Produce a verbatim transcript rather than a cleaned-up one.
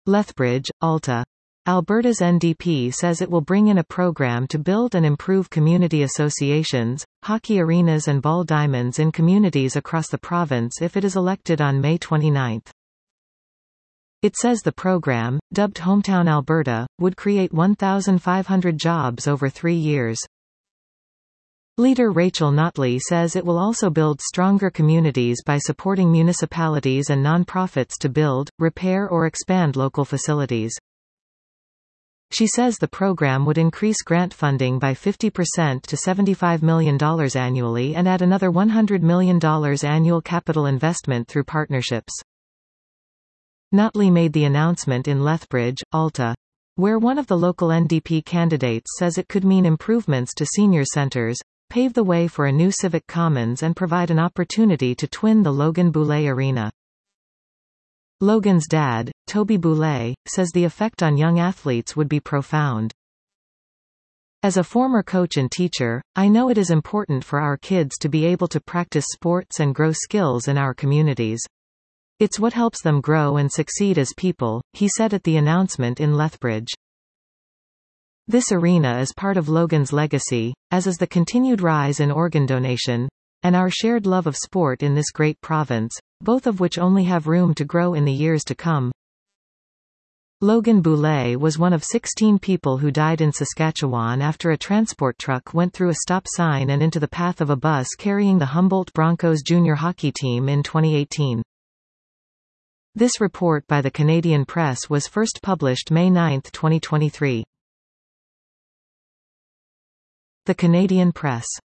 Lethbridge, Alta. Alberta's N D P says it will bring in a program to build and improve community associations, hockey arenas and ball diamonds in communities across the province if it is elected on May twenty-ninth. It says the program, dubbed Hometown Alberta, would create one thousand five hundred jobs over three years. Leader Rachel Notley says it will also build stronger communities by supporting municipalities and non-profits to build, repair or expand local facilities. She says the program would increase grant funding by fifty percent to seventy-five million dollars annually and add another one hundred million dollars annual capital investment through partnerships. Notley made the announcement in Lethbridge, Alta, where one of the local N D P candidates says it could mean improvements to senior centres, pave the way for a new civic commons and provide an opportunity to twin the Logan Boulet Arena. Logan's dad, Toby Boulet, says the effect on young athletes would be profound. As a former coach and teacher, I know it is important for our kids to be able to practice sports and grow skills in our communities. It's what helps them grow and succeed as people, he said at the announcement in Lethbridge. This arena is part of Logan's legacy, as is the continued rise in organ donation, and our shared love of sport in this great province, both of which only have room to grow in the years to come. Logan Boulet was one of sixteen people who died in Saskatchewan after a transport truck went through a stop sign and into the path of a bus carrying the Humboldt Broncos junior hockey team in twenty eighteen. This report by the Canadian Press was first published May ninth twenty twenty-three. The Canadian Press.